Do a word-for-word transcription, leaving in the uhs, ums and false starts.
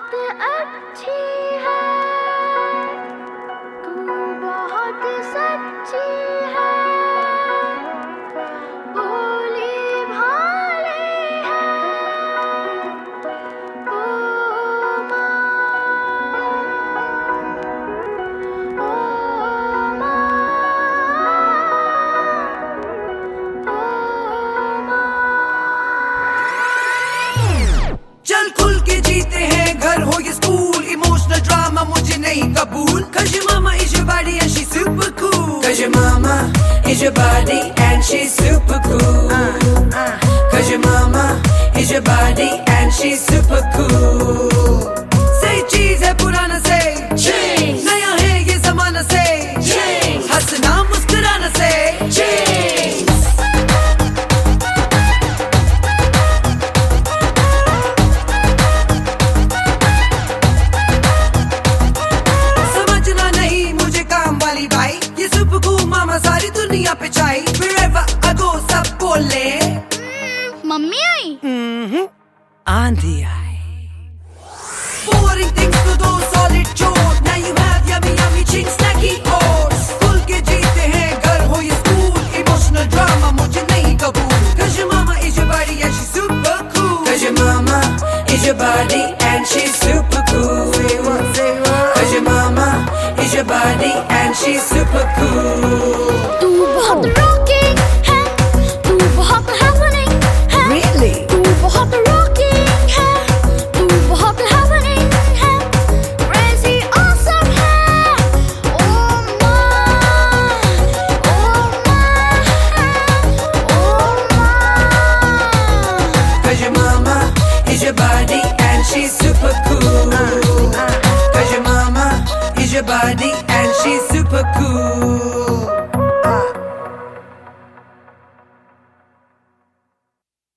बहुत अच्छी है, तू बहुत सच्ची है, भोली भाली है, ओ माँ, ओ माँ, ओ माँ। चल खुल के जीते हैं, घर हो या स्कूल, इमोशनल ड्रामा मुझे नहीं कबूल। Cause your mama is your body and she's super cool. Cause your mama is your body and she's super cool. uh, uh. Cause your mama is your body and she's super cool. सही चीज है पुराना से change, नया है ये जमाना से change, हंसना मुस्कुराना से change. ये सुपर कूल मामा सारी दुनिया पे छाई, wherever I go सब बोले मम्मी आई, आंधी आई. Boring things to do, solid chores. Now you have yummy yummy chick snacky oats. खुल के जीते हैं, घर हो या स्कूल, emotional drama मुझे नहीं कबूल. Cause your mama is your body and she's super cool. Cause your mama is your body and she's super cool. Say what, say what. Cause your mama is your body and she's super cool. तू बहुत rocking है, तू बहुत happening है, Really? तू बहुत rocking है, तू बहुत happening है, crazy awesome है, oh माँ, oh माँ, oh माँ. Cause your mama is your body and she's super cool. Cause your mama is your body